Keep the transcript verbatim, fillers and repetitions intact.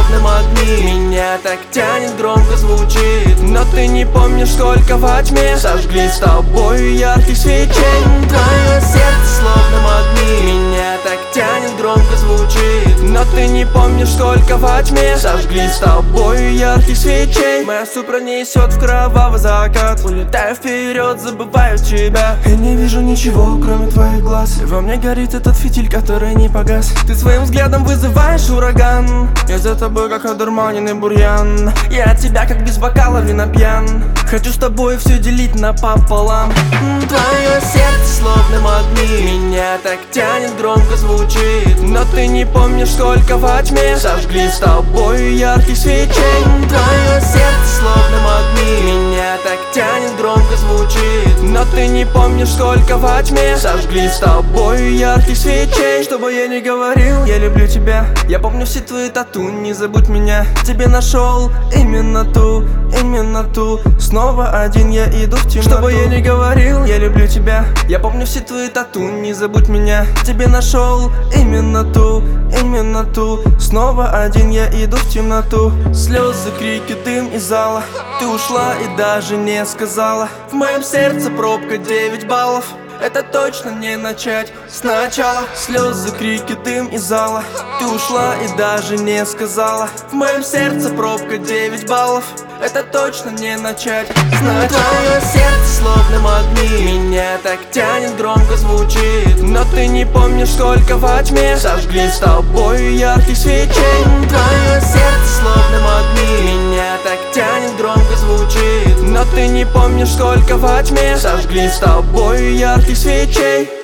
словно магнит. Меня так тянет, громко звучит, но ты не помнишь, сколько во тьме сожгли с тобой ярких свечей. Твое сердце словно магнит. Меня так тянет, громко звучит, но ты не помнишь, сколько во тьме сожгли с тобой ярких свечей. Моя супра несет в кровавый закат. Улетаю вперед, забываю тебя. Я не вижу ничего, кроме твоих глаз. Во мне горит этот фитиль, который не погас. Ты своим взглядом вызываешь ураган. Я за тобой, как одурманенный бурьян. Я от тебя, как без бокала вина пьян. Хочу с тобой все делить напополам. Твое сердце словно магнит. Меня так тянет, громко звучит, но ты не помнишь, сколько во тьме сожгли с тобой ярких свечей. Твое сердце словно магнит. Меня так тянет, громко звучит, но ты не помнишь, сколько во тьме сожгли с тобой ярких свечей. Что бы я ни говорил, я люблю тебя. Я помню все твои тату, не забудь меня. Тебе нашел именно ту, именно ту. Снова один я иду в темноту. Что бы я ни говорил, я люблю тебя. Я помню все твои тату, не забудь меня. Тебе нашел именно ту, именно ту. Снова один я иду в темноту. Слезы, крики, дым из зала. Ты ушла и даже не сказала. В моем сердце пробка девять баллов. Это точно не начать сначала. Слезы, крики, дым из зала. Ты ушла и даже не сказала. В моем сердце пробка девять баллов. Это точно не начать сначала. Твое сердце словно магнит. Меня так тянет, громко звучит, но ты не помнишь, сколько во тьме сожгли с тобой ярких свечей. Твое сердце словно магнит. Меня так тянет, громко звучит, но ты не помнишь, сколько во тьме сожгли с тобой ярких свечей.